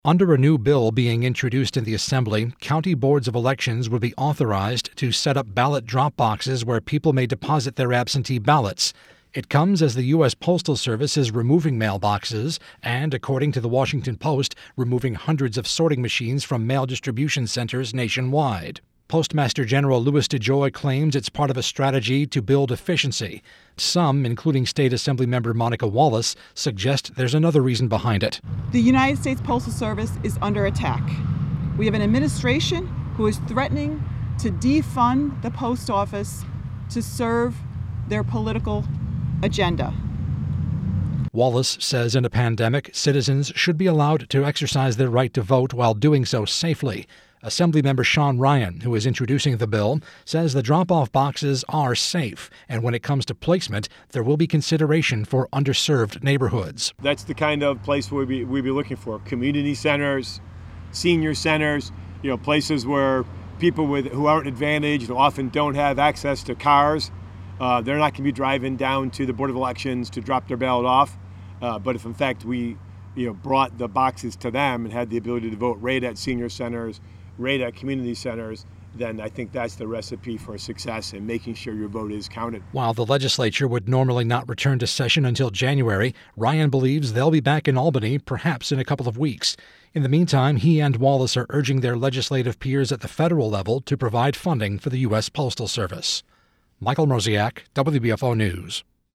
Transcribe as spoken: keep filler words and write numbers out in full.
Under a new bill being introduced in the Assembly, county boards of elections would be authorized to set up ballot drop boxes where people may deposit their absentee ballots. It comes as the U S Postal Service is removing mailboxes and, according to the Washington Post, removing hundreds of sorting machines from mail distribution centers nationwide. Postmaster General Louis DeJoy claims it's part of a strategy to build efficiency. Some, including State Assemblymember Monica Wallace, suggest there's another reason behind it. The United States Postal Service is under attack. We have an administration who is threatening to defund the post office to serve their political agenda. Wallace says in a pandemic, citizens should be allowed to exercise their right to vote while doing so safely. Assemblymember Sean Ryan, who is introducing the bill, says the drop-off boxes are safe, and when it comes to placement, there will be consideration for underserved neighborhoods. That's the kind of place we'd be, we'd be looking for. Community centers, senior centers, you know, places where people with who aren't advantaged, who often don't have access to cars, uh, they're not going to be driving down to the Board of Elections to drop their ballot off. Uh, but if, in fact, we you know, brought the boxes to them and had the ability to vote right at senior centers, right at community centers, then I think that's the recipe for success in making sure your vote is counted. While the legislature would normally not return to session until January, Ryan believes they'll be back in Albany perhaps in a couple of weeks. In the meantime, he and Wallace are urging their legislative peers at the federal level to provide funding for the U S Postal Service. Michael Mrozek, W B F O News.